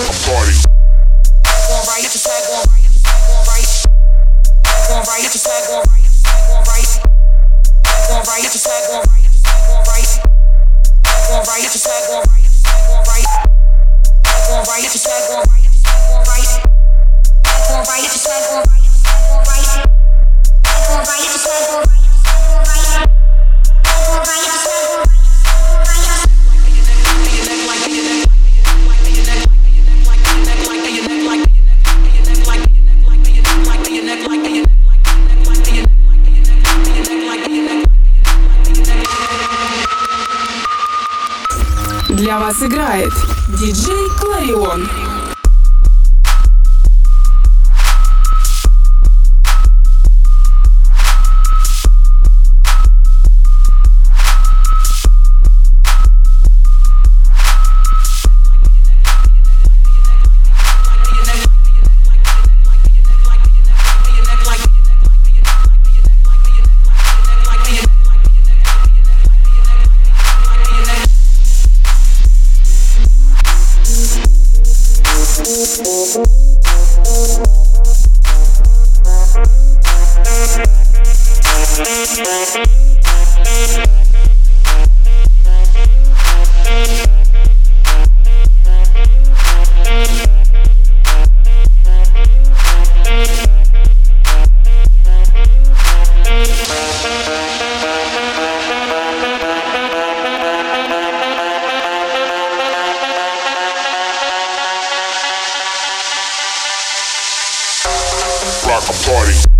a party. Going right, get your swag going right, get your swag going right. Going right, get your swag going right, get your swag going right. Going right, get your swag going right, get your swag going right. Going right, get your swag going right, get your swag going right. Going right, get your swag going right, get your swag going right. Going right, get your swag going right, get your swag going right. Going right, get your swag going right, get your swag going right. Going right, get your swag going right, get your swag going right. Для вас играет диджей Кларион. Rock a party.